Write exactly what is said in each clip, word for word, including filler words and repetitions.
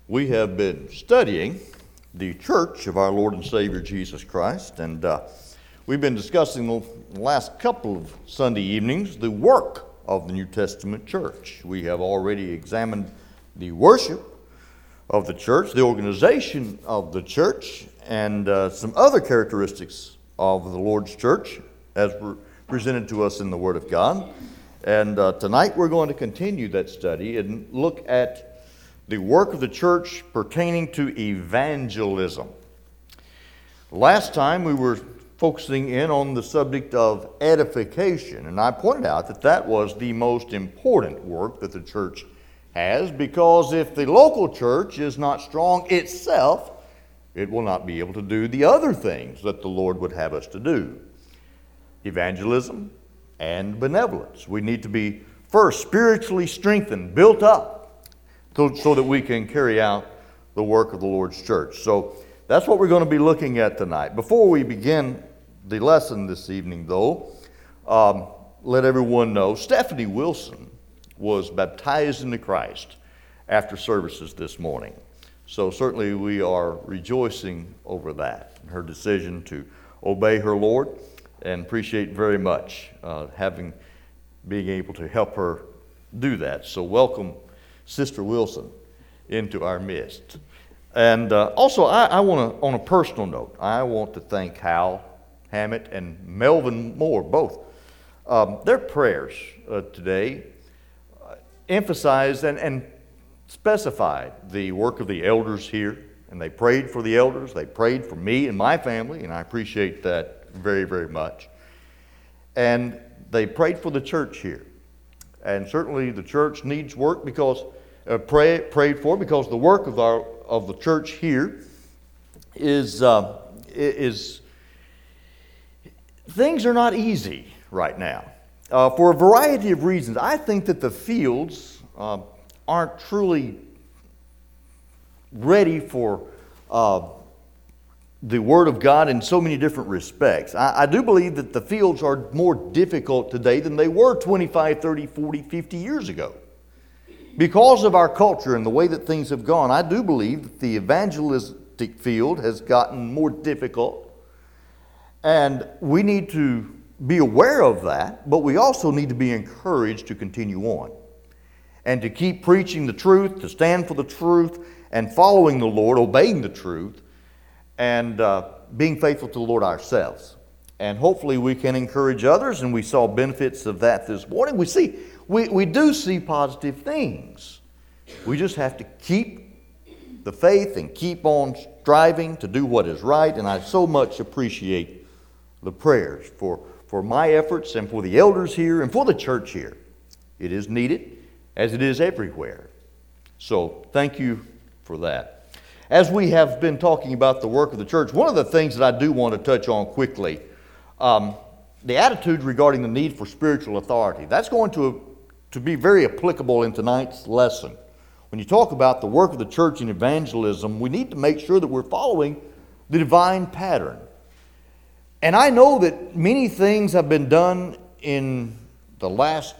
We have been studying the church of our Lord and Savior Jesus Christ, and uh, we've been discussing the last couple of Sunday evenings the work of the New Testament church. We have already examined the worship of the church, the organization of the church, and uh, some other characteristics of the Lord's church as were presented to us in the Word of God. And uh, tonight we're going to continue that study and look at the work of the church pertaining to evangelism. Last time we were focusing in on the subject of edification, and I pointed out that that was the most important work that the church has, because if the local church is not strong itself, it will not be able to do the other things that the Lord would have us to do. Evangelism and benevolence. We need to be first spiritually strengthened, built up, so, so that we can carry out the work of the Lord's church. So that's what we're going to be looking at tonight. Before we begin the lesson this evening, though, um, let everyone know Stephanie Wilson was baptized into Christ after services this morning. So certainly we are rejoicing over that, her decision to obey her Lord, and appreciate very much uh, having, being able to help her do that. So welcome, Sister Wilson, into our midst. And uh, also, I, I want to, on a personal note, I want to thank Hal Hammett and Melvin Moore, both. Um, their prayers uh, today uh, emphasized and, and specified the work of the elders here. And they prayed for the elders. They prayed for me and my family, and I appreciate that very, very much. And they prayed for the church here. And certainly the church needs work because uh, pray, prayed for because the work of our of the church here is uh, is things are not easy right now uh, for a variety of reasons. I think that the fields uh, aren't truly ready for uh, the Word of God in so many different respects. I, I do believe that the fields are more difficult today than they were twenty-five, thirty, forty, fifty years ago. Because of our culture and the way that things have gone, I do believe that the evangelistic field has gotten more difficult. And we need to be aware of that, but we also need to be encouraged to continue on and to keep preaching the truth, to stand for the truth, and following the Lord, obeying the truth, and uh, being faithful to the Lord ourselves. And hopefully we can encourage others, and we saw benefits of that this morning. We see, we, we do see positive things. We just have to keep the faith and keep on striving to do what is right, and I so much appreciate the prayers for, for my efforts and for the elders here and for the church here. It is needed, as it is everywhere. So thank you for that. As we have been talking about the work of the church, one of the things that I do want to touch on quickly, um, the attitude regarding the need for spiritual authority. That's going to, to be very applicable in tonight's lesson. When you talk about the work of the church in evangelism, we need to make sure that we're following the divine pattern. And I know that many things have been done in the last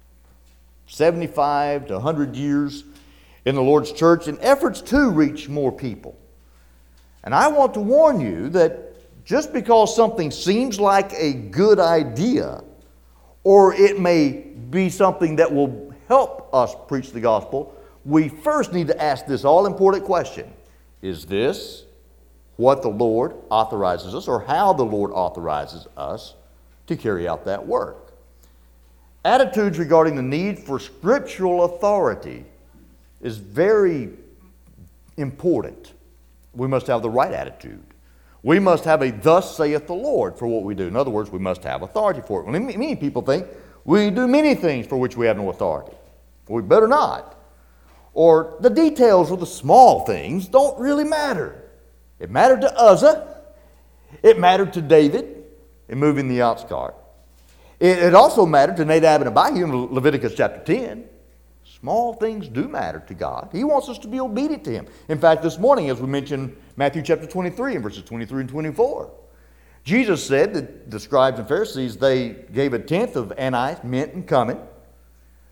seventy-five to one hundred years in the Lord's church in efforts to reach more people. And I want to warn you that just because something seems like a good idea, or it may be something that will help us preach the gospel, we first need to ask this all-important question. Is this what the Lord authorizes us, or how the Lord authorizes us to carry out that work? Attitudes regarding the need for scriptural authority is very important. We must have the right attitude. We must have a thus saith the Lord for what we do. In other words, we must have authority for it. Many, many people think we do many things for which we have no authority. We better not. Or the details of the small things don't really matter. It mattered to Uzzah. It mattered to David in moving the ox cart. It, it also mattered to Nadab and Abihu in Leviticus chapter ten. Small things do matter to God. He wants us to be obedient to Him. In fact, this morning, as we mentioned Matthew chapter twenty-three and verses twenty-three and twenty-four, Jesus said that the scribes and Pharisees, they gave a tenth of anise, mint, and cumin.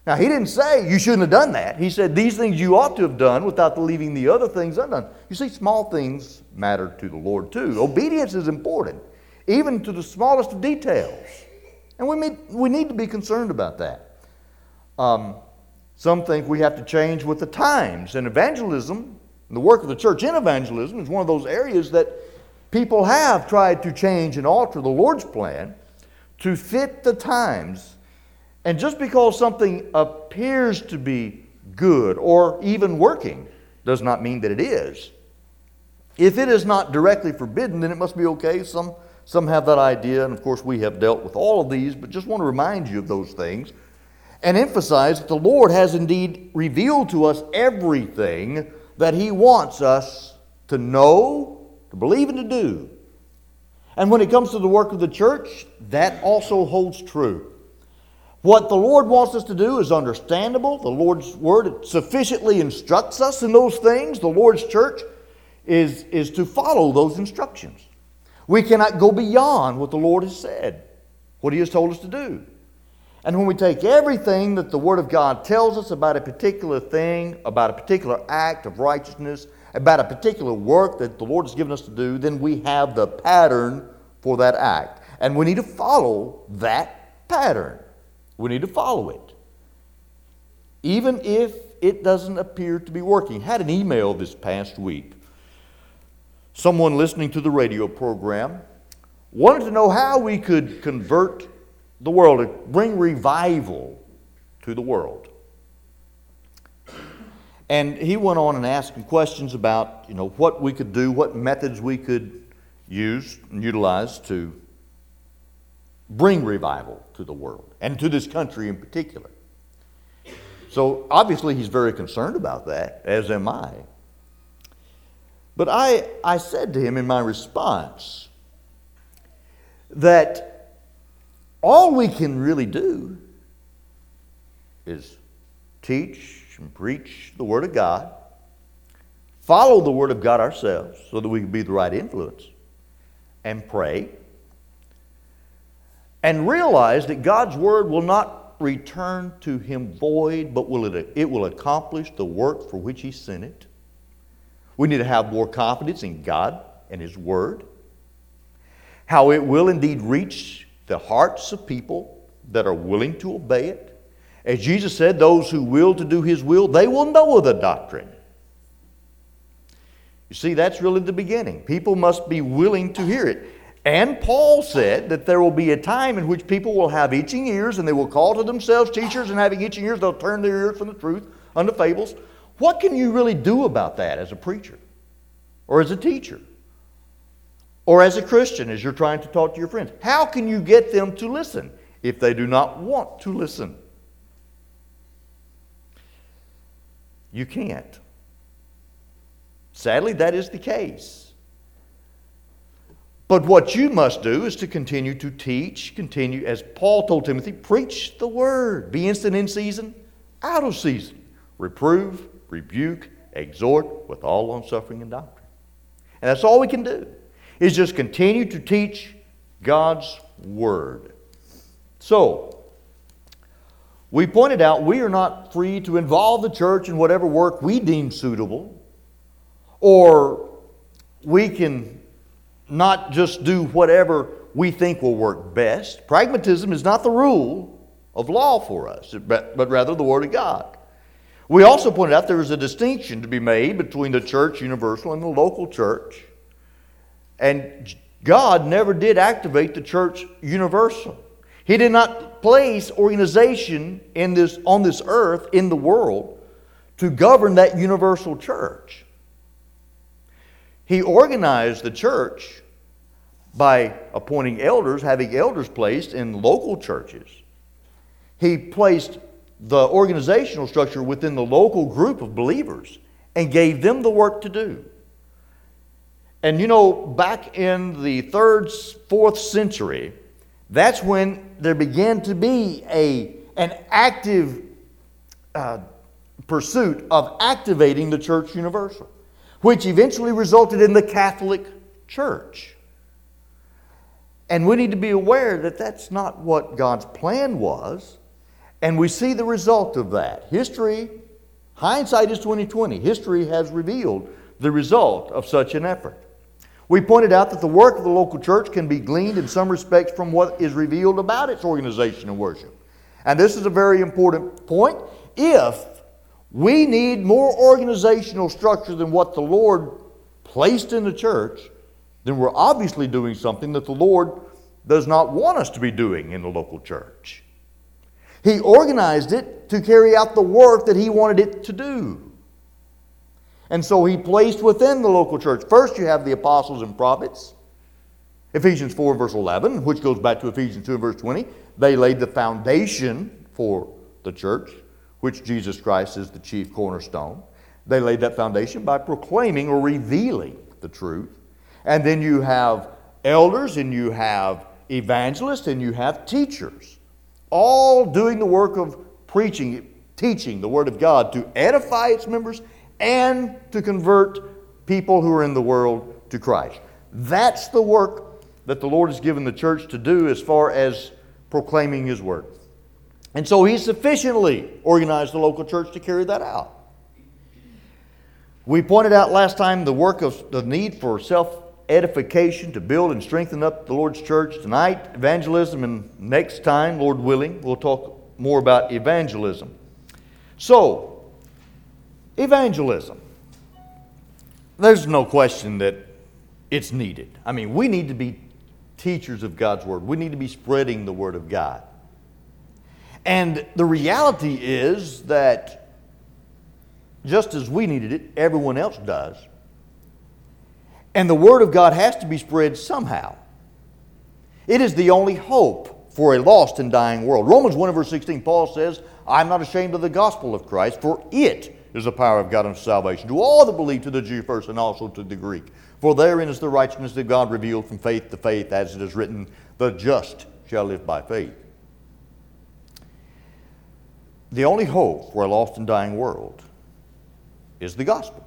Now, he didn't say you shouldn't have done that. He said these things you ought to have done without leaving the other things undone. You see, small things matter to the Lord too. Obedience is important, even to the smallest of details. And we need, we need to be concerned about that. Um, some think we have to change with the times. And evangelism, the work of the church in evangelism, is one of those areas that people have tried to change and alter the Lord's plan to fit the times. And just because something appears to be good or even working does not mean that it is. If it is not directly forbidden, then it must be okay. Some, some have that idea, and of course we have dealt with all of these, but just want to remind you of those things and emphasize that the Lord has indeed revealed to us everything that He wants us to know, to believe, and to do. And when it comes to the work of the church, that also holds true. What the Lord wants us to do is understandable. The Lord's Word sufficiently instructs us in those things. The Lord's church is, is to follow those instructions. We cannot go beyond what the Lord has said, what He has told us to do. And when we take everything that the Word of God tells us about a particular thing, about a particular act of righteousness, about a particular work that the Lord has given us to do, then we have the pattern for that act. And we need to follow that pattern. We need to follow it, even if it doesn't appear to be working. I had an email this past week. Someone listening to the radio program wanted to know how we could convert the world, to bring revival to the world. And he went on and asked him questions about, you know, what we could do, what methods we could use and utilize to bring revival to the world, and to this country in particular. So obviously he's very concerned about that, as am I. But I, I said to him in my response that all we can really do is teach and preach the Word of God, follow the Word of God ourselves so that we can be the right influence, and pray, and realize that God's Word will not return to Him void, but will it, it will accomplish the work for which He sent it. We need to have more confidence in God and His Word, how it will indeed reach the hearts of people that are willing to obey it. As Jesus said, those who will to do His will, they will know of the doctrine. You see, that's really the beginning. People must be willing to hear it. And Paul said that there will be a time in which people will have itching ears, and they will call to themselves teachers, and having itching ears, they'll turn their ears from the truth unto fables. What can you really do about that as a preacher, or as a teacher, or as a Christian as you're trying to talk to your friends? How can you get them to listen if they do not want to listen? You can't. Sadly, that is the case. But what you must do is to continue to teach, continue, as Paul told Timothy, preach the Word. Be instant in season, out of season. Reprove, rebuke, exhort with all longsuffering and doctrine. And that's all we can do, is just continue to teach God's Word. So, we pointed out we are not free to involve the church in whatever work we deem suitable, or we can not just do whatever we think will work best. Pragmatism is not the rule of law for us, but, but rather the Word of God. We also pointed out there is a distinction to be made between the church universal and the local church. And God never did activate the church universal. He did not place organization in this, on this earth, in the world, to govern that universal church. He organized the church by appointing elders, having elders placed in local churches. He placed the organizational structure within the local group of believers and gave them the work to do. And you know, back in the third, fourth century, that's when there began to be a, an active uh, pursuit of activating the church universal, which eventually resulted in the Catholic Church. And we need to be aware that that's not what God's plan was. And we see the result of that. History, hindsight is twenty twenty. History has revealed the result of such an effort. We pointed out that the work of the local church can be gleaned in some respects from what is revealed about its organization and worship. And this is a very important point. If we need more organizational structure than what the Lord placed in the church, then we're obviously doing something that the Lord does not want us to be doing in the local church. He organized it to carry out the work that He wanted it to do. And so He placed within the local church, first you have the apostles and prophets. Ephesians four verse eleven, which goes back to Ephesians two verse twenty. They laid the foundation for the church, which Jesus Christ is the chief cornerstone. They laid that foundation by proclaiming or revealing the truth. And then you have elders, and you have evangelists, and you have teachers, all doing the work of preaching, teaching the Word of God to edify its members and to convert people who are in the world to Christ. That's the work that the Lord has given the church to do as far as proclaiming His Word. And so He sufficiently organized the local church to carry that out. We pointed out last time the work of the need for self-edification to build and strengthen up the Lord's church. Tonight, evangelism, and next time, Lord willing, we'll talk more about evangelism. So, evangelism. There's no question that it's needed. I mean, we need to be teachers of God's Word. We need to be spreading the Word of God. And the reality is that just as we needed it, everyone else does. And the Word of God has to be spread somehow. It is the only hope for a lost and dying world. Romans one verse sixteen, Paul says, I'm not ashamed of the gospel of Christ, for it is the power of God unto salvation to all that believe, to the Jew first and also to the Greek. For therein is the righteousness of God revealed from faith to faith, as it is written, the just shall live by faith. The only hope for a lost and dying world is the gospel.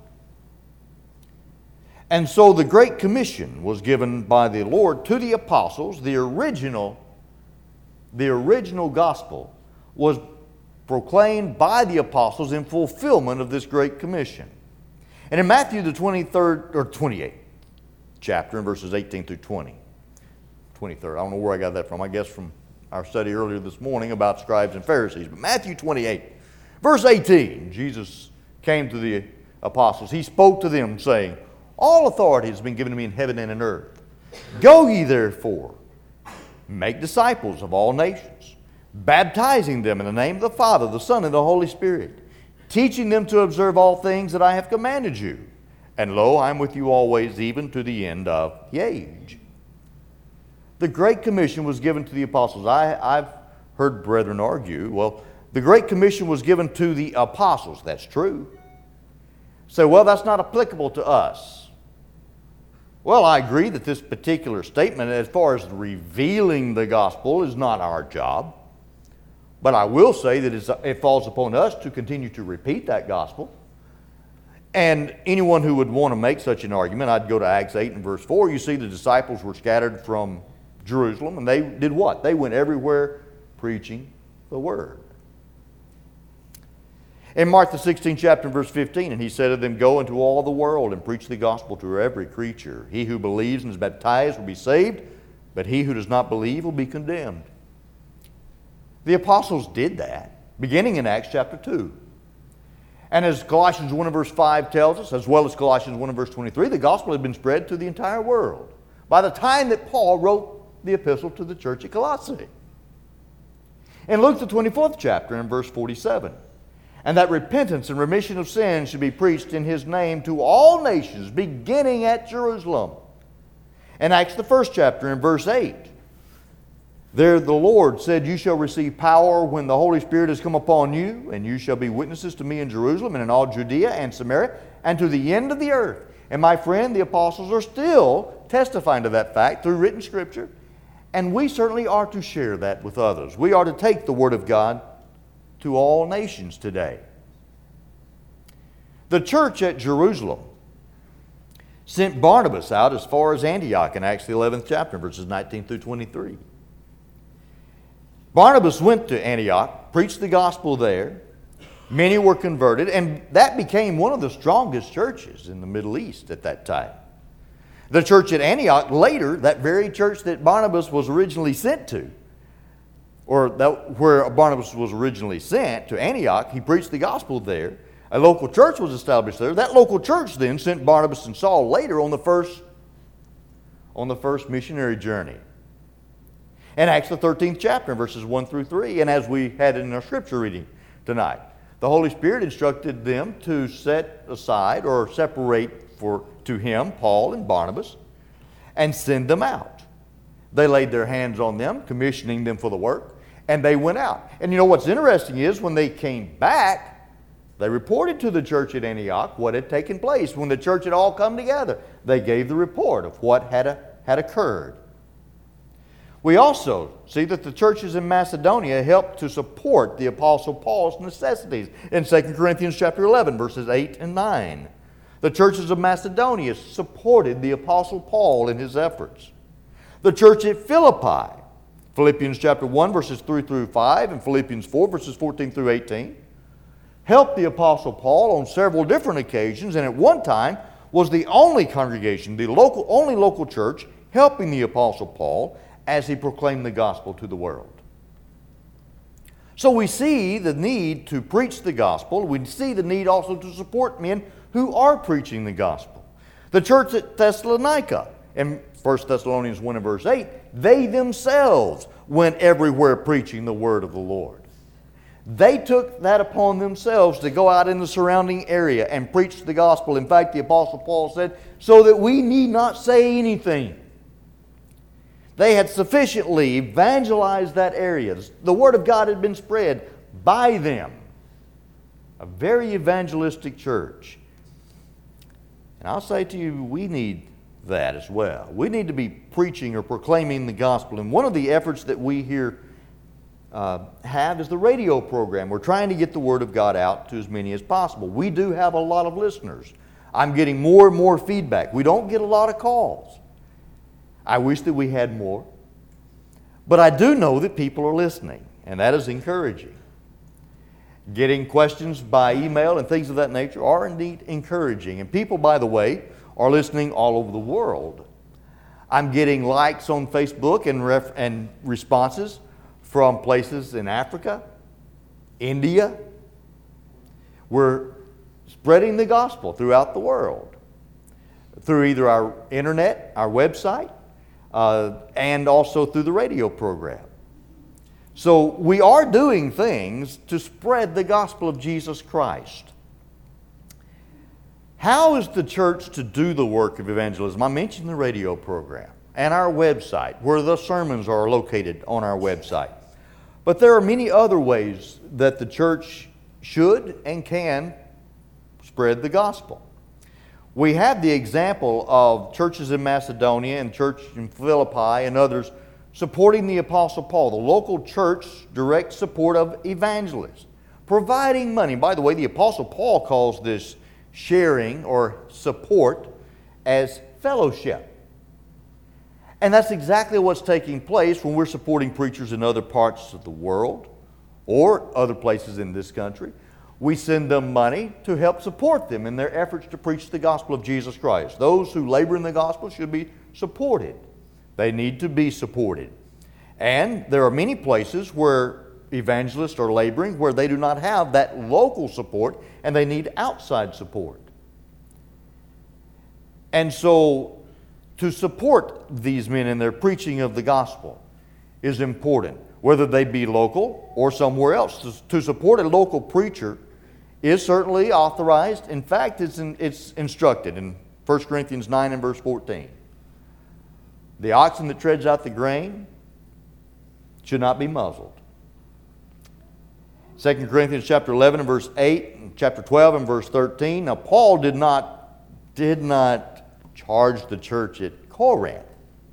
And so the Great Commission was given by the Lord to the apostles. The original, the original gospel was proclaimed by the apostles in fulfillment of this Great Commission. And in Matthew the twenty-third or twenty-eighth chapter, in verses eighteen through twenty, twenty-third, I don't know where I got that from. I guess from our study earlier this morning about scribes and Pharisees. But Matthew twenty-eight, verse eighteen, Jesus came to the apostles. He spoke to them, saying, all authority has been given to me in heaven and in earth. Go ye therefore, make disciples of all nations, baptizing them in the name of the Father, the Son, and the Holy Spirit, teaching them to observe all things that I have commanded you. And lo, I am with you always, even to the end of the age. The Great Commission was given to the apostles. I, I've heard brethren argue, well, the Great Commission was given to the apostles. That's true. So, well, that's not applicable to us. Well, I agree that this particular statement, as far as revealing the gospel, is not our job. But I will say that it's, it falls upon us to continue to repeat that gospel. And anyone who would want to make such an argument, I'd go to Acts eight and verse four. You see the disciples were scattered from Jerusalem, and they did what? They went everywhere preaching the word. In Mark the sixteenth chapter, verse fifteen, and he said to them, go into all the world and preach the gospel to every creature. He who believes and is baptized will be saved, but he who does not believe will be condemned. The apostles did that, beginning in Acts chapter two. And as Colossians one and verse five tells us, as well as Colossians one and verse twenty-three, the gospel had been spread to the entire world by the time that Paul wrote the epistle to the church at Colossae. In Luke the twenty-fourth chapter, in verse forty-seven, and that repentance and remission of sins should be preached in His name to all nations, beginning at Jerusalem. In Acts the first chapter, in verse eight, there the Lord said, you shall receive power when the Holy Spirit has come upon you, and you shall be witnesses to me in Jerusalem and in all Judea and Samaria and to the end of the earth. And my friend, the apostles are still testifying to that fact through written Scripture, and we certainly are to share that with others. We are to take the Word of God to all nations today. The church at Jerusalem sent Barnabas out as far as Antioch in Acts the eleventh chapter, verses nineteen through twenty-three. Barnabas went to Antioch preached the gospel there. Many were converted, and that became one of the strongest churches in the Middle East at that time. The church at Antioch later, that very church that Barnabas was originally sent to, or that, where Barnabas was originally sent to Antioch, he preached the gospel there. A local church was established there. That local church then sent Barnabas and Saul later on the first, on the first missionary journey. In Acts the thirteenth chapter, verses one through three, and as we had in our scripture reading tonight, the Holy Spirit instructed them to set aside or separate for to him, Paul and Barnabas, and send them out. They laid their hands on them, commissioning them for the work, and they went out. And you know what's interesting is when they came back, they reported to the church at Antioch what had taken place. When the church had all come together, they gave the report of what had, had occurred. We also see that the churches in Macedonia helped to support the Apostle Paul's necessities in Second Corinthians chapter eleven, verses eight and nine. The churches of Macedonia supported the Apostle Paul in his efforts. The church at Philippi, Philippians chapter one, verses three through five, and Philippians four, verses fourteen through eighteen, helped the Apostle Paul on several different occasions, and at one time was the only congregation, the local, only local church, helping the Apostle Paul as he proclaimed the gospel to the world. So we see the need to preach the gospel. We see the need also to support men who are preaching the gospel. The church at Thessalonica, in First Thessalonians one and verse eight, they themselves went everywhere preaching the word of the Lord. They took that upon themselves to go out in the surrounding area and preach the gospel. In fact, the Apostle Paul said, so that we need not say anything. They had sufficiently evangelized that area. The word of God had been spread by them. A very evangelistic church. And I'll say to you, we need that as well. We need to be preaching or proclaiming the gospel. And one of the efforts that we here uh, have is the radio program. We're trying to get the word of God out to as many as possible. We do have a lot of listeners. I'm getting more and more feedback. We don't get a lot of calls. I wish that we had more. But I do know that people are listening, and that is encouraging. Getting questions by email and things of that nature are indeed encouraging. And people, by the way, are listening all over the world. I'm getting likes on Facebook and, ref- and responses from places in Africa, India. We're spreading the gospel throughout the world through either our internet, our website, uh, and also through the radio program. So we are doing things to spread the gospel of Jesus Christ. How is the church to do the work of evangelism? I mentioned the radio program and our website, where the sermons are located on our website. But there are many other ways that the church should and can spread the gospel. We have the example of churches in Macedonia and church in Philippi and others supporting the Apostle Paul, the local church direct support of evangelists, providing money. By the way, the Apostle Paul calls this sharing or support as fellowship. And that's exactly what's taking place when we're supporting preachers in other parts of the world or other places in this country. We send them money to help support them in their efforts to preach the gospel of Jesus Christ. Those who labor in the gospel should be supported. They need to be supported. And there are many places where evangelists are laboring where they do not have that local support and they need outside support. And so to support these men in their preaching of the gospel is important, whether they be local or somewhere else. To support a local preacher is certainly authorized. In fact, it's, in, it's instructed in First Corinthians nine and verse fourteen. The oxen that treads out the grain should not be muzzled. Second Corinthians chapter eleven and verse eight, and chapter twelve and verse thirteen. Now Paul did not, did not charge the church at Corinth.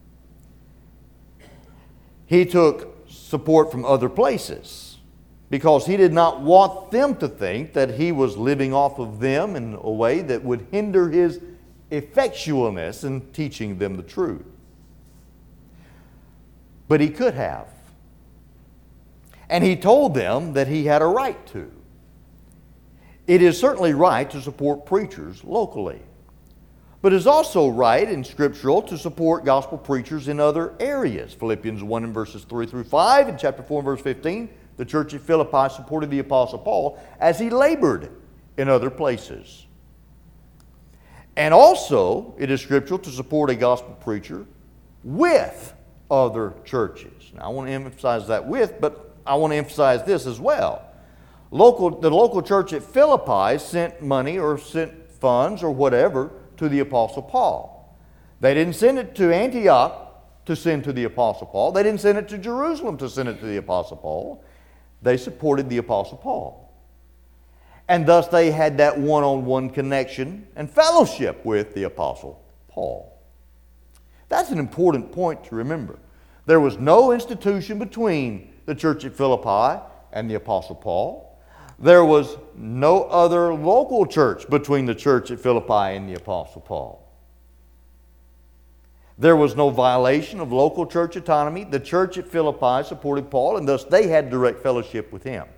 He took support from other places because he did not want them to think that he was living off of them in a way that would hinder his effectualness in teaching them the truth. But he could have. And he told them that he had a right to. It is certainly right to support preachers locally. But it is also right and scriptural to support gospel preachers in other areas. Philippians one and verses three through five, and chapter four and verse fifteen, the church at Philippi supported the Apostle Paul as he labored in other places. And also, it is scriptural to support a gospel preacher with other churches. Now, I want to emphasize that with, but I want to emphasize this as well. Local, the local church at Philippi sent money or sent funds or whatever to the Apostle Paul. They didn't send it to Antioch to send to the Apostle Paul. They didn't send it to Jerusalem to send it to the Apostle Paul. They supported the Apostle Paul. And thus they had that one-on-one connection and fellowship with the Apostle Paul. That's an important point to remember. There was no institution between the church at Philippi and the Apostle Paul. There was no other local church between the church at Philippi and the Apostle Paul. There was no violation of local church autonomy. The church at Philippi supported Paul, and thus they had direct fellowship with him.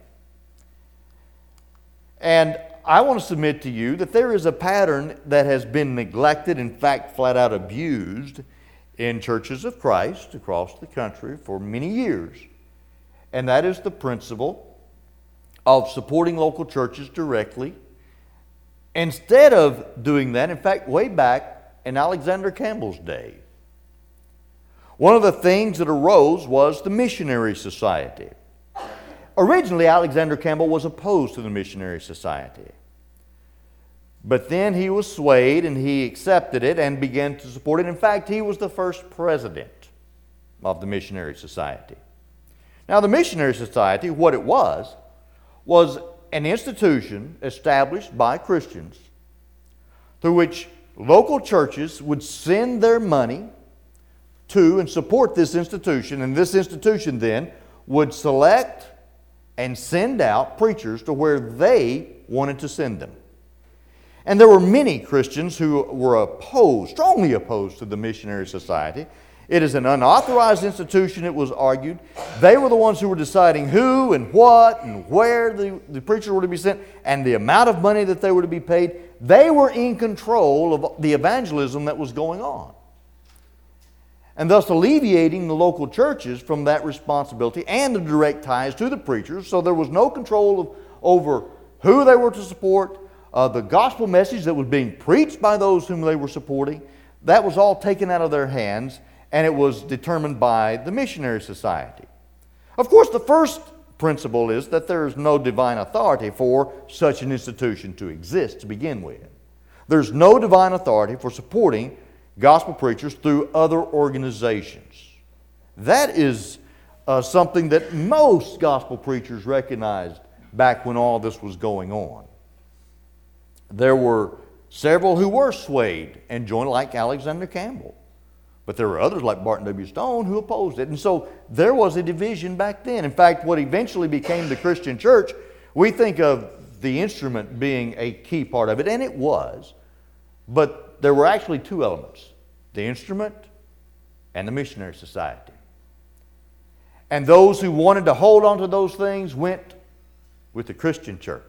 And I want to submit to you that there is a pattern that has been neglected, in fact, flat out abused in churches of Christ across the country for many years. And that is the principle of supporting local churches directly. Instead of doing that, in fact, way back in Alexander Campbell's day, one of the things that arose was the Missionary Society. Originally, Alexander Campbell was opposed to the Missionary Society. But then he was swayed and he accepted it and began to support it. In fact, he was the first president of the Missionary Society. Now, the Missionary Society, what it was, was an institution established by Christians through which local churches would send their money to and support this institution, and this institution then would select and send out preachers to where they wanted to send them. And there were many Christians who were opposed, strongly opposed to the Missionary Society. It is an unauthorized institution, it was argued. They were the ones who were deciding who and what and where the, the preachers were to be sent and the amount of money that they were to be paid. They were in control of the evangelism that was going on, and thus alleviating the local churches from that responsibility and the direct ties to the preachers. So there was no control of, over who they were to support, uh, the gospel message that was being preached by those whom they were supporting. That was all taken out of their hands, and it was determined by the Missionary Society. Of course, the first principle is that there is no divine authority for such an institution to exist to begin with. There's no divine authority for supporting gospel preachers through other organizations. That is uh, something that most gospel preachers recognized back when all this was going on. There were several who were swayed and joined, like Alexander Campbell. But there were others like Barton W. Stone who opposed it. And so there was a division back then. In fact, what eventually became the Christian church, we think of the instrument being a key part of it, and it was. But there were actually two elements: the instrument and the Missionary Society. And those who wanted to hold on to those things went with the Christian church.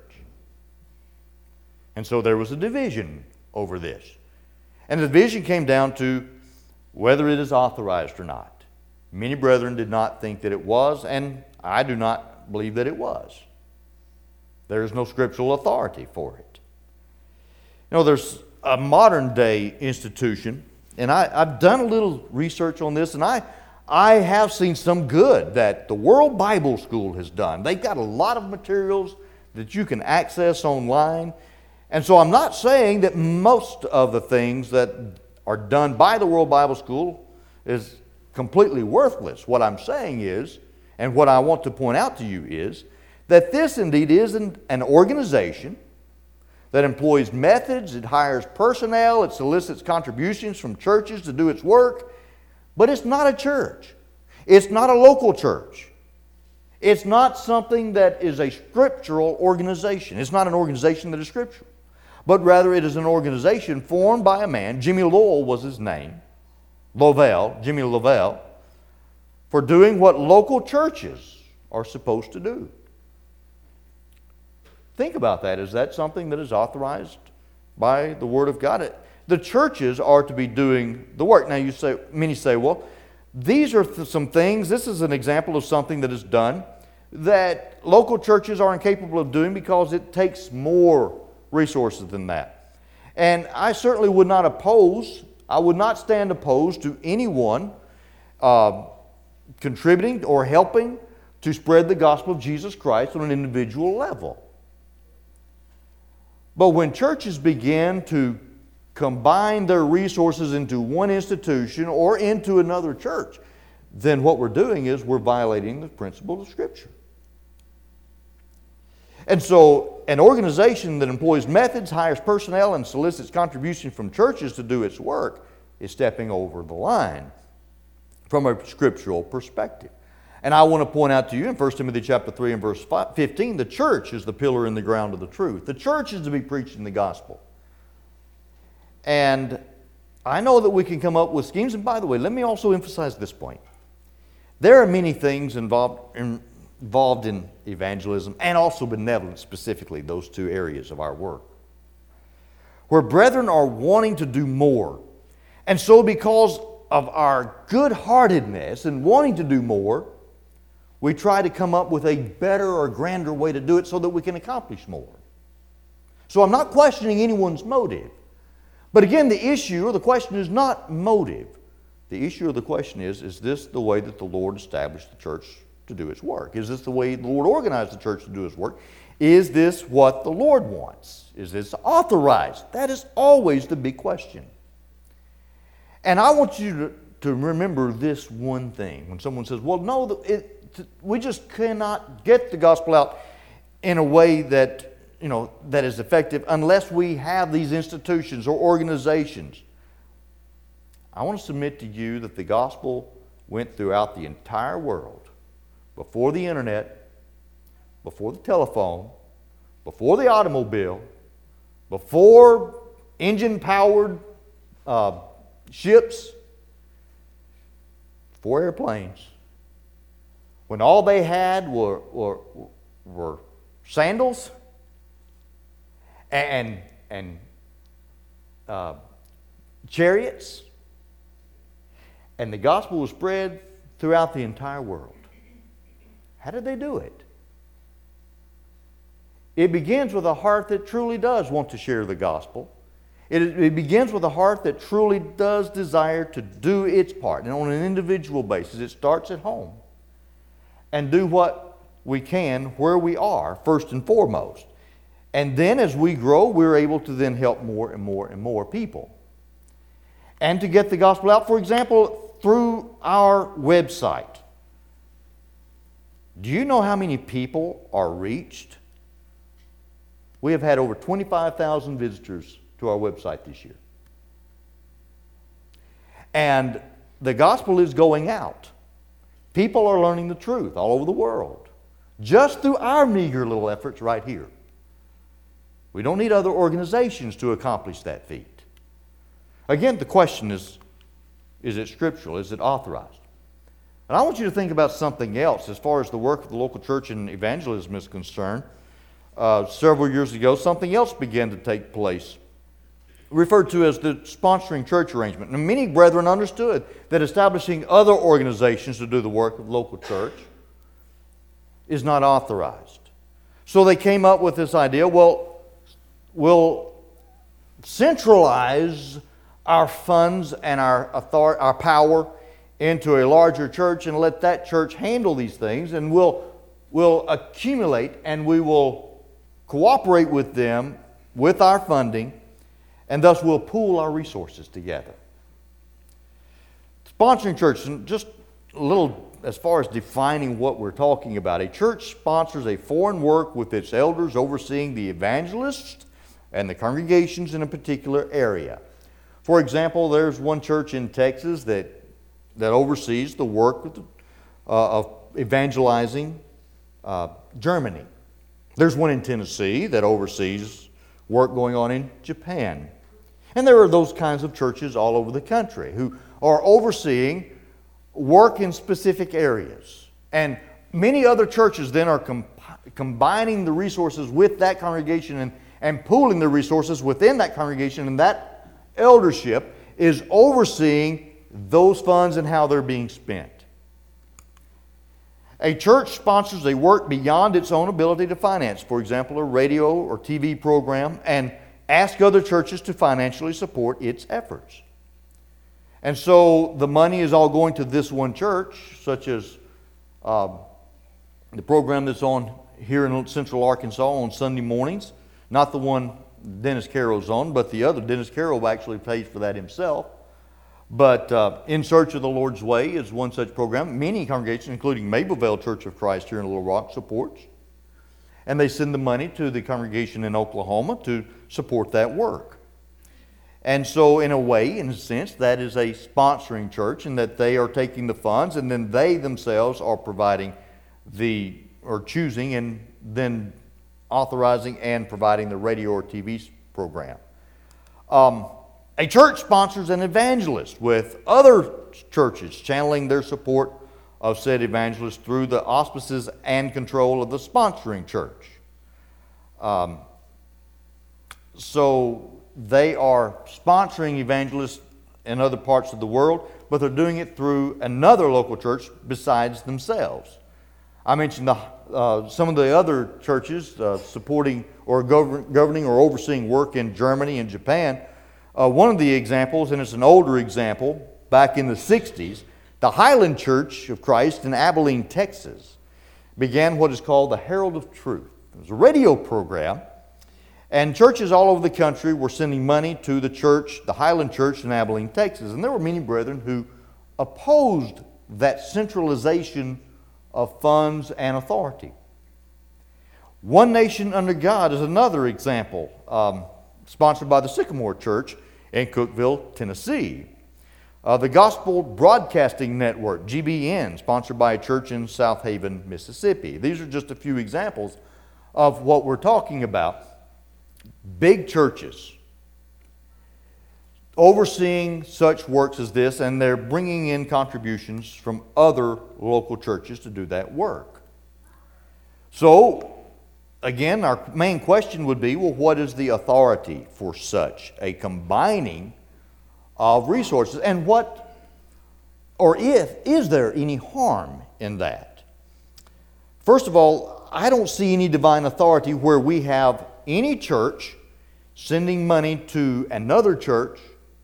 And so there was a division over this. And the division came down to whether it is authorized or not. Many brethren did not think that it was, and I do not believe that it was. There is no scriptural authority for it. You know, there's a modern day institution, and I, I've done a little research on this, and I, I have seen some good that the World Bible School has done. They've got a lot of materials that you can access online. And so I'm not saying that most of the things that are done by the World Bible School is completely worthless. What I'm saying is, and what I want to point out to you is, that this indeed is an, an organization that employs methods, it hires personnel, it solicits contributions from churches to do its work, but it's not a church. It's not a local church. It's not something that is a scriptural organization. It's not an organization that is scriptural. But rather it is an organization formed by a man, Jimmy Lowell was his name, Lovell, Jimmy Lovell, for doing what local churches are supposed to do. Think about that. Is that something that is authorized by the Word of God? The churches are to be doing the work. Now, you say, many say, well, these are th- some things, this is an example of something that is done that local churches are incapable of doing because it takes more resources than that. And I certainly would not oppose, I would not stand opposed to anyone uh, contributing or helping to spread the gospel of Jesus Christ on an individual level. But when churches begin to combine their resources into one institution or into another church, then what we're doing is we're violating the principle of Scripture. And so an organization that employs methods, hires personnel, and solicits contribution from churches to do its work is stepping over the line from a scriptural perspective. And I want to point out to you in First Timothy chapter three and verse fifteen, the church is the pillar in the ground of the truth. The church is to be preaching the gospel. And I know that we can come up with schemes. And by the way, let me also emphasize this point. There are many things involved in, involved in evangelism and also benevolence, specifically those two areas of our work, where brethren are wanting to do more. And so because of our good-heartedness and wanting to do more, we try to come up with a better or grander way to do it so that we can accomplish more. So I'm not questioning anyone's motive. But again, the issue or the question is not motive. The issue or the question is, is this the way that the Lord established the church to do its work? Is this the way the Lord organized the church to do its work? Is this what the Lord wants? Is this authorized? That is always the big question. And I want you to, to remember this one thing. When someone says, well, no, it, we just cannot get the gospel out in a way that you know, that is effective unless we have these institutions or organizations. I want to submit to you that the gospel went throughout the entire world before the internet, before the telephone, before the automobile, before engine-powered uh, ships, before airplanes, when all they had were, were, were sandals and, and uh, chariots, and the gospel was spread throughout the entire world. How did they do it? It begins with a heart that truly does want to share the gospel. It, it begins with a heart that truly does desire to do its part. And on an individual basis, it starts at home. And do what we can where we are, first and foremost. And then as we grow, we're able to then help more and more and more people. And to get the gospel out, for example, through our website. Do you know how many people are reached? We have had over twenty-five thousand visitors to our website this year. And the gospel is going out. People are learning the truth all over the world, just through our meager little efforts right here. We don't need other organizations to accomplish that feat. Again, the question is, is it scriptural? Is it authorized? And I want you to think about something else as far as the work of the local church and evangelism is concerned. Uh, several years ago, something else began to take place, referred to as the sponsoring church arrangement. And many brethren understood that establishing other organizations to do the work of the local church is not authorized. So they came up with this idea, well, we'll centralize our funds and our authority, our power into a larger church and let that church handle these things, and we'll, we'll accumulate and we will cooperate with them with our funding, and thus we'll pool our resources together. Sponsoring church, and just a little as far as defining what we're talking about. A church sponsors a foreign work with its elders overseeing the evangelists and the congregations in a particular area. For example, there's one church in Texas that, that oversees the work of, the, uh, of evangelizing uh, Germany. There's one in Tennessee that oversees work going on in Japan. And there are those kinds of churches all over the country who are overseeing work in specific areas. And many other churches then are com- combining the resources with that congregation and, and pooling the resources within that congregation, and that eldership is overseeing those funds and how they're being spent. A church sponsors a work beyond its own ability to finance, for example, a radio or T V program, and asks other churches to financially support its efforts. And so the money is all going to this one church, such as uh, the program that's on here in Central Arkansas on Sunday mornings. Not the one Dennis Carroll's on, but the other. Dennis Carroll actually pays for that himself. But uh, In Search of the Lord's Way is one such program. Many congregations, including Mableville Church of Christ here in Little Rock, supports. And they send the money to the congregation in Oklahoma to support that work. And so in a way, in a sense, that is a sponsoring church, in that they are taking the funds and then they themselves are providing the, or choosing and then authorizing and providing the radio or T V program. Um, A church sponsors an evangelist, with other churches channeling their support of said evangelist through the auspices and control of the sponsoring church. Um, so they are sponsoring evangelists in other parts of the world, but they're doing it through another local church besides themselves. I mentioned the, uh, some of the other churches uh, supporting or govern, governing or overseeing work in Germany and Japan. Uh, one of the examples, and it's an older example, back in the sixties, the Highland Church of Christ in Abilene, Texas, began what is called the Herald of Truth. It was a radio program, and churches all over the country were sending money to the church, the Highland Church in Abilene, Texas. And there were many brethren who opposed that centralization of funds and authority. One Nation Under God is another example, um, sponsored by the Sycamore Church in Cookeville, Tennessee. Uh, the Gospel Broadcasting Network, G B N, sponsored by a church in South Haven, Mississippi. These are just a few examples of what we're talking about. Big churches overseeing such works as this, and they're bringing in contributions from other local churches to do that work. So, again, our main question would be, well, what is the authority for such a combining of resources? And what, or if, is there any harm in that? First of all, I don't see any divine authority where we have any church sending money to another church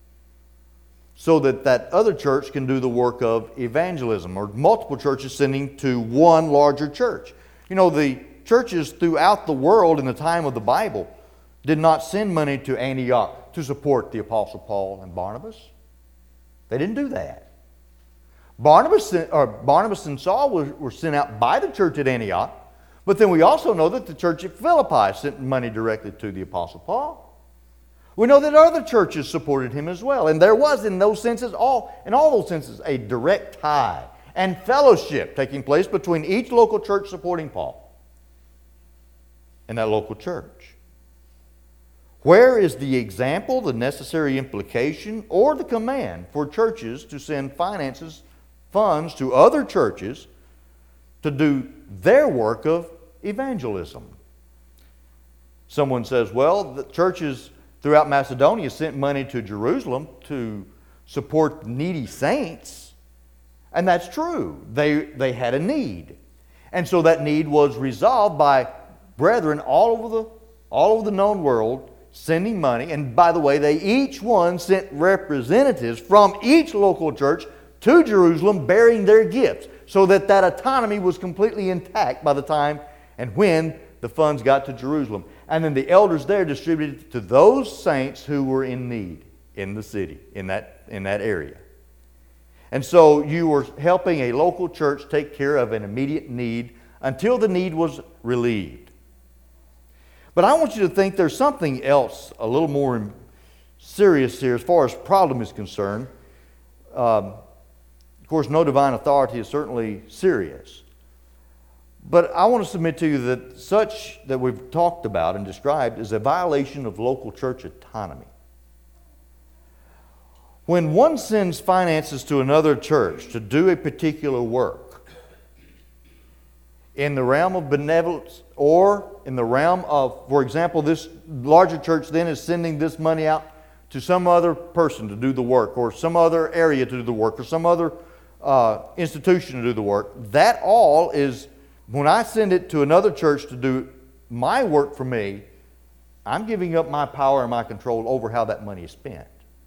so that that other church can do the work of evangelism, or multiple churches sending to one larger church. You know, the churches throughout the world in the time of the Bible did not send money to Antioch to support the Apostle Paul and Barnabas. They didn't do that. Barnabas, or Barnabas and Saul were, were sent out by the church at Antioch, but then we also know that the church at Philippi sent money directly to the Apostle Paul. We know that other churches supported him as well, and there was, in those senses, all in all those senses, a direct tie and fellowship taking place between each local church supporting Paul and that local church. Where is the example, the necessary implication, or the command for churches to send finances, funds to other churches to do their work of evangelism? Someone says, well, the churches throughout Macedonia sent money to Jerusalem to support needy saints. And that's true. They, they had a need. And so that need was resolved by brethren all over the, all over the known world sending money. And by the way, they each one sent representatives from each local church to Jerusalem bearing their gifts, so that that autonomy was completely intact by the time and when the funds got to Jerusalem. And then the elders there distributed it to those saints who were in need in the city, in that, in that area. And so you were helping a local church take care of an immediate need until the need was relieved. But I want you to think there's something else a little more serious here as far as problem is concerned. Um, of course, no divine authority is certainly serious. But I want to submit to you that such that we've talked about and described is a violation of local church autonomy. When one sends finances to another church to do a particular work, in the realm of benevolence or in the realm of, for example, this larger church then is sending this money out to some other person to do the work, or some other area to do the work, or some other uh, institution to do the work. That all is, when I send it to another church to do my work for me, I'm giving up my power and my control over how that money is spent.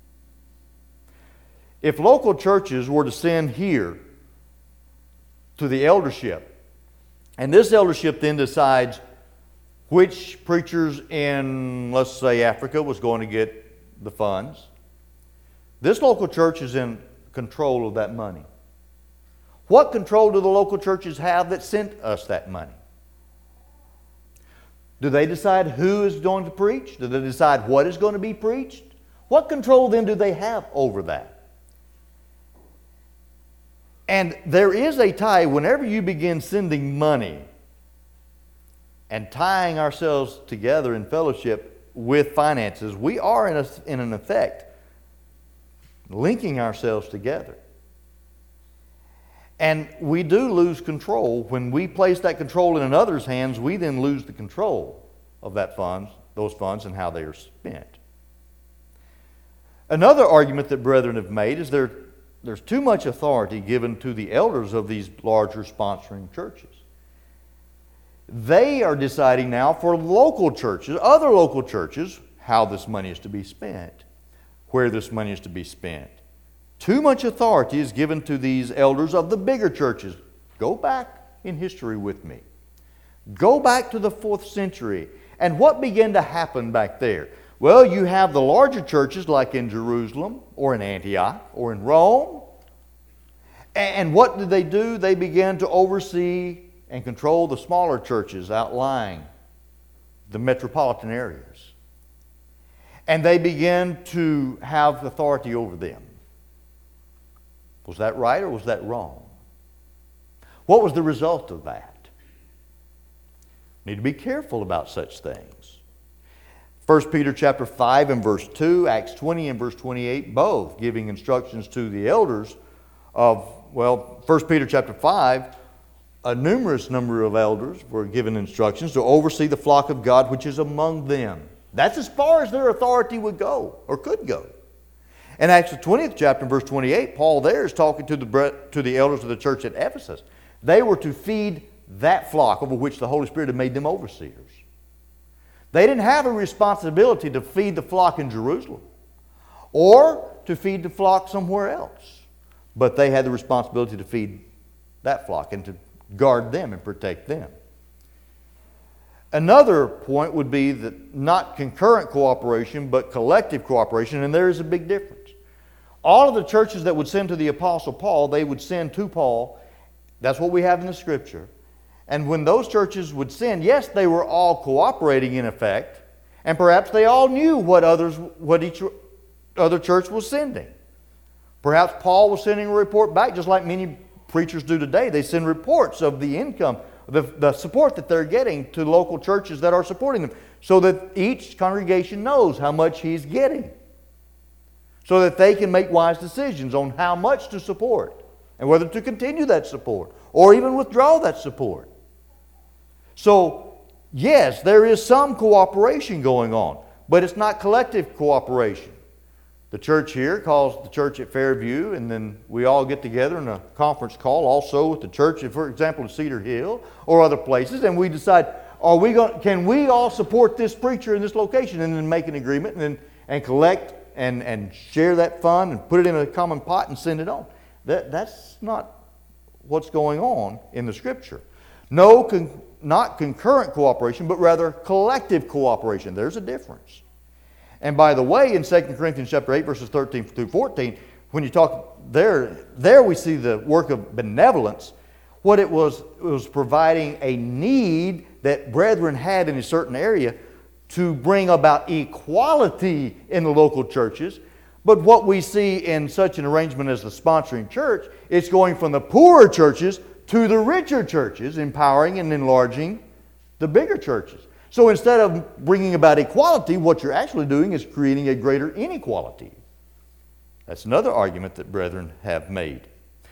If local churches were to send here to the eldership, and this eldership then decides which preachers in, let's say, Africa was going to get the funds, this local church is in control of that money. What control do the local churches have that sent us that money? Do they decide who is going to preach? Do they decide what is going to be preached? What control then do they have over that? And there is a tie whenever you begin sending money and tying ourselves together in fellowship with finances, we are in, a, in an effect linking ourselves together. And we do lose control. When we place that control in another's hands, we then lose the control of that funds, those funds and how they are spent. Another argument that brethren have made is there, there's too much authority given to the elders of these larger sponsoring churches. They are deciding now for local churches, other local churches, how this money is to be spent, where this money is to be spent. Too much authority is given to these elders of the bigger churches. Go back in history with me. Go back to the fourth century. And what began to happen back there? Well, you have the larger churches like in Jerusalem or in Antioch or in Rome. And what did they do? They began to oversee and control the smaller churches outlying the metropolitan areas. And they began to have authority over them. Was that right or was that wrong? What was the result of that? Need to be careful about such things. First Peter chapter five and verse two, Acts twenty and verse twenty-eight, both giving instructions to the elders of, well, First Peter chapter five, a numerous number of elders were given instructions to oversee the flock of God which is among them. That's as far as their authority would go, or could go. In Acts the twentieth chapter, verse twenty-eight, Paul there is talking to the, to the elders of the church at Ephesus. They were to feed that flock over which the Holy Spirit had made them overseers. They didn't have a responsibility to feed the flock in Jerusalem or to feed the flock somewhere else. But they had the responsibility to feed that flock and to guard them and protect them. Another point would be that not concurrent cooperation, but collective cooperation, and there is a big difference. All of the churches that would send to the Apostle Paul, they would send to Paul. That's what we have in the Scripture. And when those churches would send, yes, they were all cooperating in effect, and perhaps they all knew what others, what each other church was sending. Perhaps Paul was sending a report back, just like many preachers do today. They send reports of the income, the, the support that they're getting to local churches that are supporting them, so that each congregation knows how much he's getting, so that they can make wise decisions on how much to support and whether to continue that support or even withdraw that support. So, yes, there is some cooperation going on, but it's not collective cooperation. The church here calls the church at Fairview, and then we all get together in a conference call also with the church, for example, at Cedar Hill or other places, and we decide, are we going, can we all support this preacher in this location, and then make an agreement and, then, and collect and, and share that fund and put it in a common pot and send it on. That, that's not what's going on in the Scripture. No, con, not concurrent cooperation, but rather collective cooperation. There's a difference. And by the way, in Second Corinthians chapter eight, verses thirteen through fourteen, when you talk there, there we see the work of benevolence. What it was, it was providing a need that brethren had in a certain area to bring about equality in the local churches. But what we see in such an arrangement as the sponsoring church, it's going from the poorer churches to the richer churches, empowering and enlarging the bigger churches. So instead of bringing about equality, what you're actually doing is creating a greater inequality. That's another argument that brethren have made.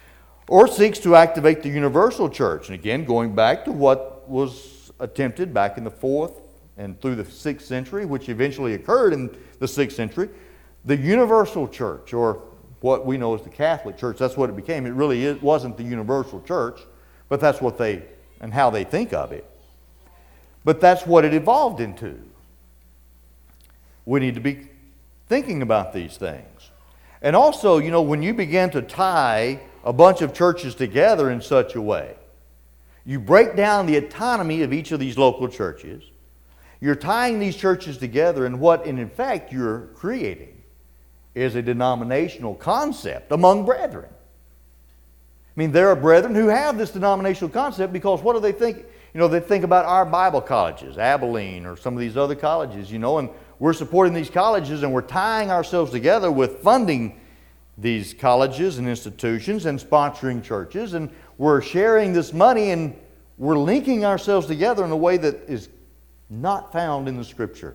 or seeks to activate the universal church. And again, going back to what was attempted back in the fourth and through the sixth century, which eventually occurred in the sixth century, the universal church, or what we know as the Catholic Church, that's what it became. It really is, wasn't the universal church, but that's what they, and how they think of it. But that's what it evolved into. We need to be thinking about these things. And also, you know, when you begin to tie a bunch of churches together in such a way, you break down the autonomy of each of these local churches. You're tying these churches together, and what in effect you're creating is a denominational concept among brethren. I mean, there are brethren who have this denominational concept because what do they think? You know, they think about our Bible colleges, Abilene or some of these other colleges, you know, and we're supporting these colleges and we're tying ourselves together with funding these colleges and institutions and sponsoring churches, and we're sharing this money and we're linking ourselves together in a way that is not found in the Scripture.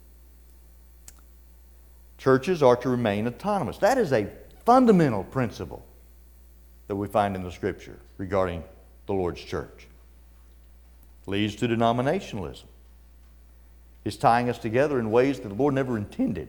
Churches are to remain autonomous. That is a fundamental principle that we find in the Scripture regarding the Lord's church. Leads to denominationalism. It's tying us together in ways that the Lord never intended.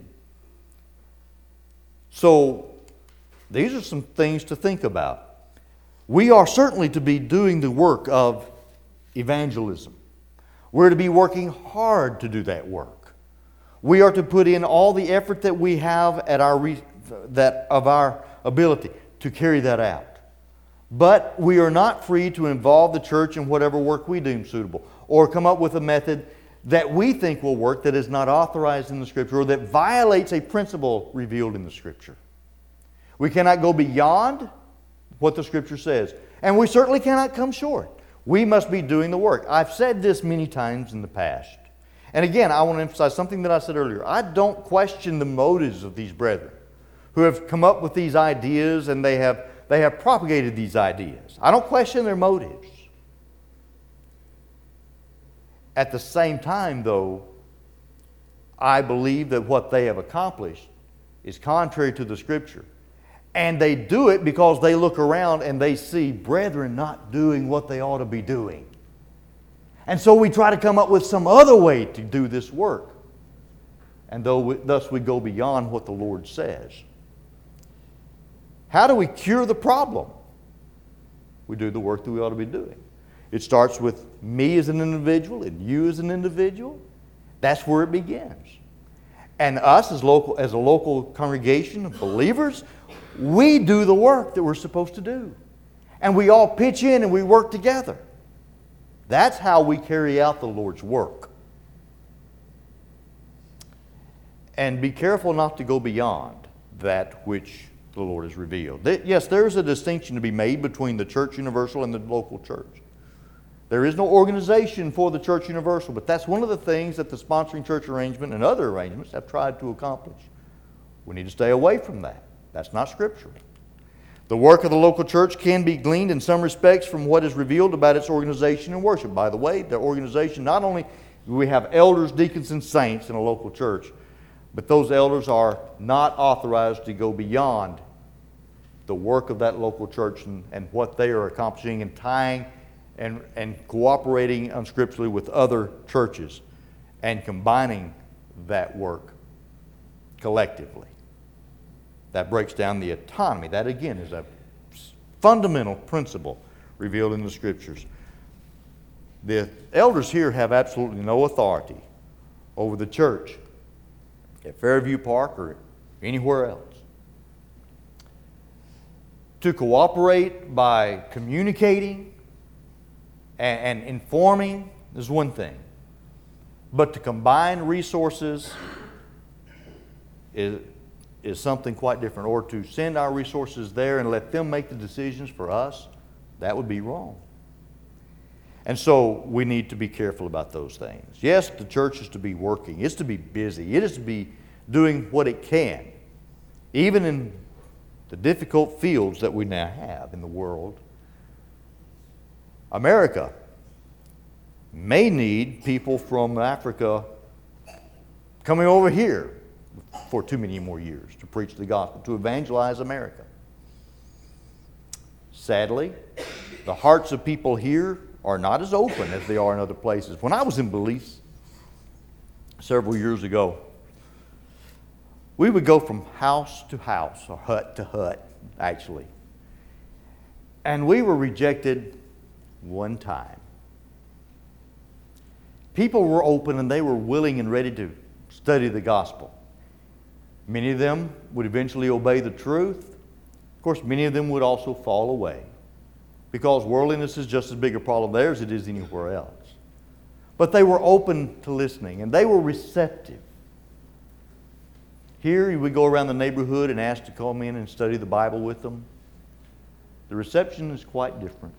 So, these are some things to think about. We are certainly to be doing the work of evangelism. We're to be working hard to do that work. We are to put in all the effort that we have at our re- that of our ability to carry that out. But we are not free to involve the church in whatever work we deem suitable, or come up with a method that we think will work that is not authorized in the Scripture, or that violates a principle revealed in the Scripture. We cannot go beyond what the Scripture says, and we certainly cannot come short. We must be doing the work. I've said this many times in the past. And again, I want to emphasize something that I said earlier. I don't question the motives of these brethren who have come up with these ideas and they have, they have propagated these ideas. I don't question their motives. At the same time, though, I believe that what they have accomplished is contrary to the Scripture. And they do it because they look around and they see brethren not doing what they ought to be doing. And so we try to come up with some other way to do this work. And though we, thus we go beyond what the Lord says. How do we cure the problem? We do the work that we ought to be doing. It starts with me as an individual and you as an individual. That's where it begins. And us as local, as a local congregation of believers, we do the work that we're supposed to do. And we all pitch in and we work together. That's how we carry out the Lord's work. And be careful not to go beyond that which the Lord has revealed. Yes, there is a distinction to be made between the church universal and the local church. There is no organization for the church universal, but that's one of the things that the sponsoring church arrangement and other arrangements have tried to accomplish. We need to stay away from that. That's not scriptural. The work of the local church can be gleaned in some respects from what is revealed about its organization and worship. By the way, the organization, not only do we have elders, deacons, and saints in a local church, but those elders are not authorized to go beyond the work of that local church and, and what they are accomplishing and tying and, and cooperating unscripturally with other churches and combining that work collectively. That breaks down the autonomy. That, again, is a fundamental principle revealed in the Scriptures. The elders here have absolutely no authority over the church at Fairview Park or anywhere else. To cooperate by communicating and, and informing is one thing. But to combine resources is is something quite different. Or to send our resources there and let them make the decisions for us, that would be wrong. And so we need to be careful about those things. Yes, the church is to be working. It's to be busy. It is to be doing what it can, even in the difficult fields that we now have in the world. America may need people from Africa coming over here for too many more years to preach the gospel, to evangelize America. Sadly, the hearts of people here are not as open as they are in other places. When I was in Belize several years ago, we would go from house to house, or hut to hut, actually. And we were rejected one time. People were open and they were willing and ready to study the gospel. Many of them would eventually obey the truth. Of course, many of them would also fall away, because worldliness is just as big a problem there as it is anywhere else. But they were open to listening, and they were receptive. Here, we go around the neighborhood and ask to come in and study the Bible with them. The reception is quite different.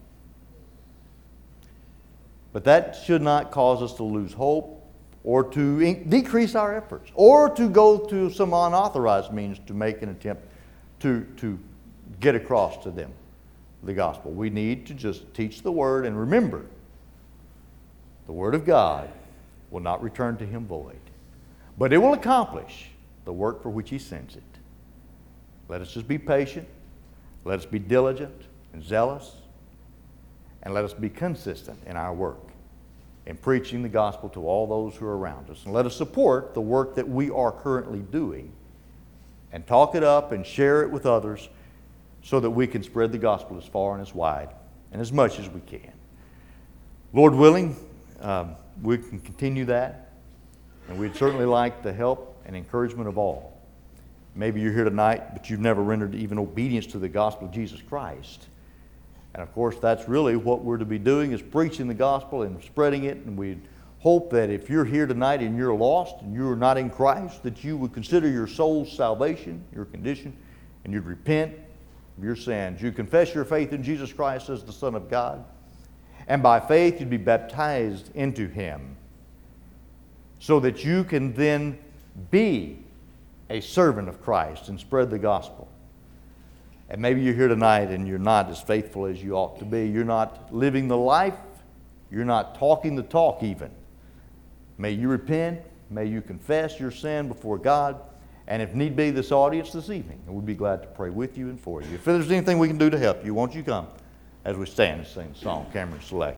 But that should not cause us to lose hope, or to in- decrease our efforts, or to go to some unauthorized means to make an attempt to, to get across to them the gospel. We need to just teach the Word, and remember, the Word of God will not return to Him void, but it will accomplish the work for which He sends it. Let us just be patient. Let us be diligent and zealous. And let us be consistent in our work in preaching the gospel to all those who are around us. And let us support the work that we are currently doing, and talk it up and share it with others, so that we can spread the gospel as far and as wide and as much as we can. Lord willing, um, we can continue that, and we'd certainly like the help and encouragement of all. Maybe you're here tonight, but you've never rendered even obedience to the gospel of Jesus Christ. And of course, that's really what we're to be doing, is preaching the gospel and spreading it. And we hope that if you're here tonight and you're lost and you're not in Christ, that you would consider your soul's salvation, your condition, and you'd repent of your sins. You confess your faith in Jesus Christ as the Son of God, and by faith you'd be baptized into Him, so that you can then be a servant of Christ and spread the gospel. And maybe you're here tonight and you're not as faithful as you ought to be. You're not living the life. You're not talking the talk even. May you repent. May you confess your sin before God. And if need be, this audience this evening, and we'd be glad to pray with you and for you. If there's anything we can do to help you, won't you come as we stand and sing the song Cameron select.